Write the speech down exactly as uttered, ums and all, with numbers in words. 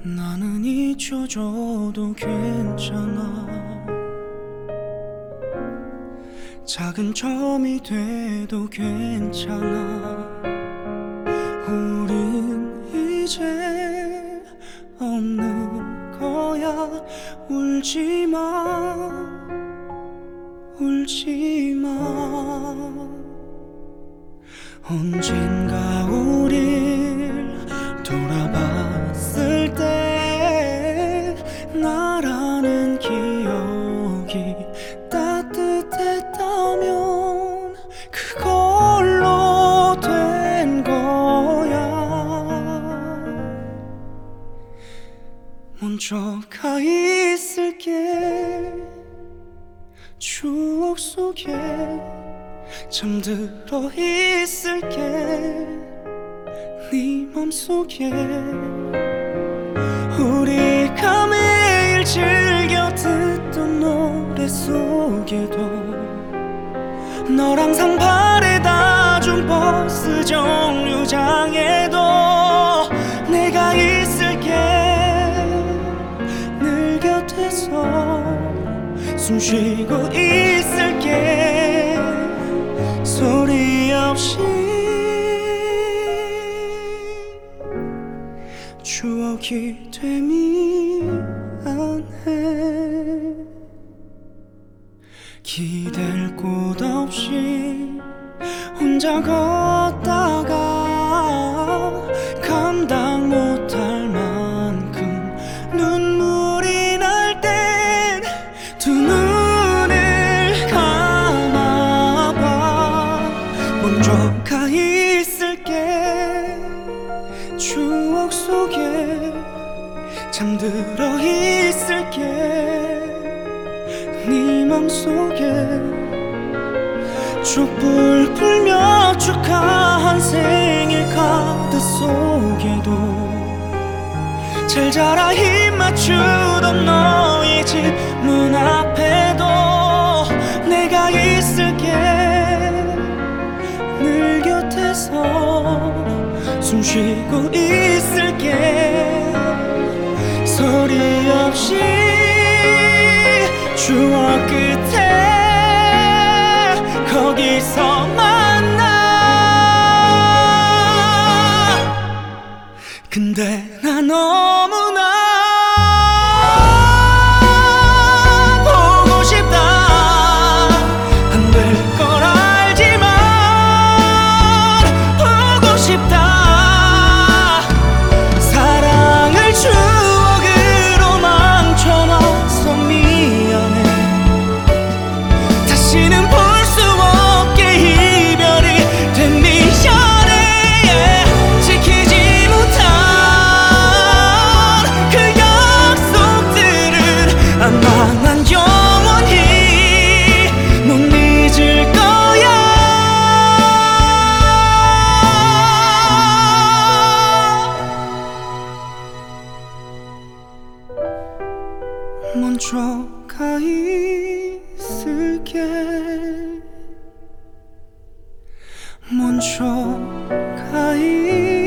나는 잊혀줘도 괜찮아. 작은 점이 돼도 괜찮아. 우린 이제 없는 거야. 울지마, 울지마. 언젠가 우릴 돌아봤을 때 나라는 기억이 따뜻했다면 그걸로 된 거야. 먼저 가 있을게. 추억 속에 잠들어 있을게. 네 맘속에 우리가 매일 즐겨 듣던 노래 속에도 널 항상 바래다 준 버스 정류장에도 내가 있을게. 늘 곁에서 숨 쉬고 있을게. 소리 없이 추억이 되미 안해. 기댈 곳 없이 혼자 걷다가 감당 못할 만큼 눈물이 날 땐 두 눈을 감아봐. 먼저 가 있을게. 추억 속에 잠들어 있을게. 네 맘속에 촛불 불며 축하한 생일 카드 속에도 잘 자라 힘 맞추던 너의 집 문 앞에도 내가 있을게. 늘 곁에서 숨 쉬고 있을게. 소리 없이 추억 끝에 거기서 만나. 근데 나 너무나 보고 싶다. 안 될 걸 알지만 보고 싶다. 사랑을 추억으로 망쳐놔서 미안해. 다시는 볼 수 없게 이별이 된 미안해. 지키지 못한 그 약속들은 아마 난 영원히 못 잊을 거야. 먼저 가 있을게. 먼저 가 있을게.